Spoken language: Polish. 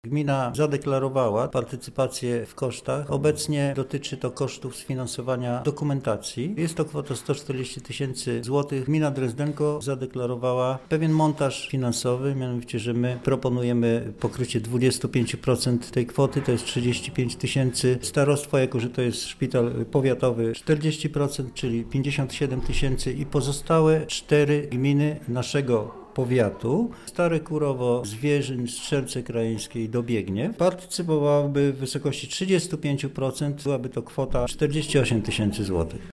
Gmina zadeklarowała partycypację w kosztach. Obecnie dotyczy to kosztów sfinansowania dokumentacji. Jest to kwota 140 000 złotych. Gmina Drezdenko zadeklarowała pewien montaż finansowy, mianowicie, że my proponujemy pokrycie 25% tej kwoty, to jest 35 000. Starostwo, jako że to jest szpital powiatowy, 40%, czyli 57 000 i pozostałe 4 gminy naszego powiatu, Stare Kurowo, Zwierzyn, Strzelce Krajeńskie i Dobiegniew, partycypowałyby w wysokości 35%, byłaby to kwota 48 000 złotych.